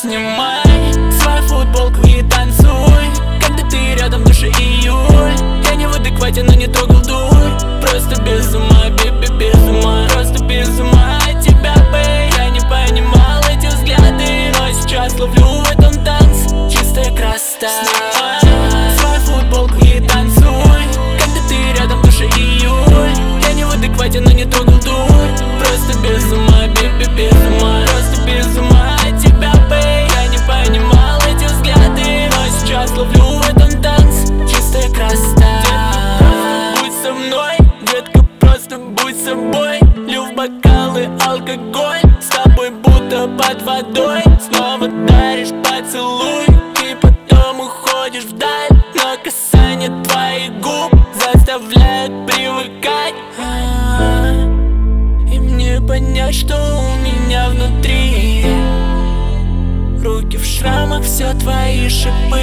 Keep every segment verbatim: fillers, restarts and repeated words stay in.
Снимай свою футболку и танцуй, когда ты рядом, в душе июль. Я не в адеквате, но не трогал дурь. Просто без ума, беби, без ума. Просто без ума от тебя, бэй. Я не понимал эти взгляды, но сейчас ловлю в этом танц чистая красота. Снимай свою футболку и танцуй, когда ты рядом, в душе июль. Я не в адеквате, но не трогал дурь. Просто без ума, беби, без ума. Просто без ума от тебя, бэй. Я не понимал эти взгляды, но сейчас ловлю в этом танц чистая красота. Будь со мной, детка, просто будь собой. Лью в бокалы алкоголь, с тобой будто под водой. Снова даришь поцелуй и потом уходишь вдаль. Но касание твоих губ заставляет привыкать. И мне понять, что у меня внутри. Руки в шрамах, все твои шипы.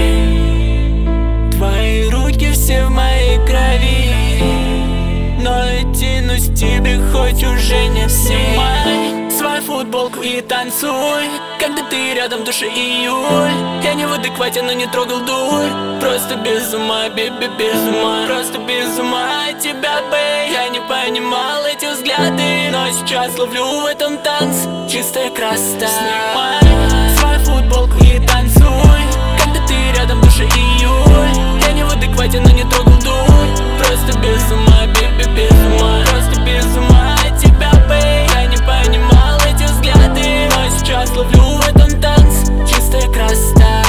Твои руки все в моей крови. Но я тянусь к тебе, хоть уже не все. Снимай свою футболку и танцуй, когда ты рядом, в душе июль. Я не в адеквате, но не трогал дурь. Просто без ума, беби, без ума. Просто без ума от тебя, бэй. Я не понимал эти взгляды, но сейчас ловлю в этом танц чистая красота. Снимай свою футболку и танцуй, когда ты рядом, в душе июль. Я не в адеквате, но не трогал дурь. Просто без ума, беби, без ума. Просто без ума от тебя, бэй. Я не понимал эти взгляды, но сейчас ловлю в этом танц чистая красота.